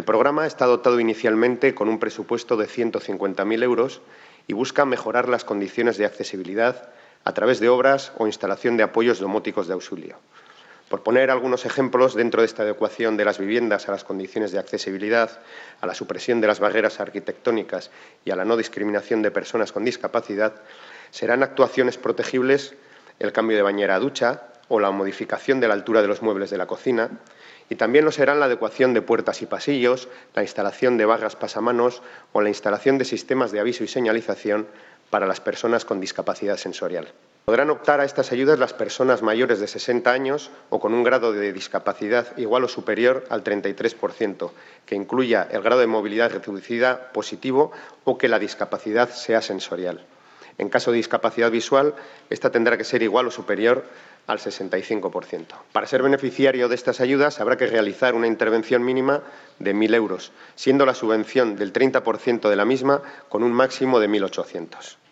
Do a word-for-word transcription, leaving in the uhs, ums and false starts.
programa está dotado inicialmente con un presupuesto de ciento cincuenta mil euros y busca mejorar las condiciones de accesibilidad a través de obras o instalación de apoyos domóticos de auxilio. Por poner algunos ejemplos, dentro de esta adecuación de las viviendas a las condiciones de accesibilidad, a la supresión de las barreras arquitectónicas y a la no discriminación de personas con discapacidad, serán actuaciones protegibles el cambio de bañera a ducha o la modificación de la altura de los muebles de la cocina, y también lo serán la adecuación de puertas y pasillos, la instalación de barras pasamanos o la instalación de sistemas de aviso y señalización para las personas con discapacidad sensorial. Podrán optar a estas ayudas las personas mayores de sesenta años o con un grado de discapacidad igual o superior al treinta y tres por ciento, que incluya el grado de movilidad reducida positivo o que la discapacidad sea sensorial. En caso de discapacidad visual, esta tendrá que ser igual o superior al sesenta y cinco por ciento. Para ser beneficiario de estas ayudas habrá que realizar una intervención mínima de mil euros, siendo la subvención del treinta por ciento de la misma con un máximo de mil ochocientos.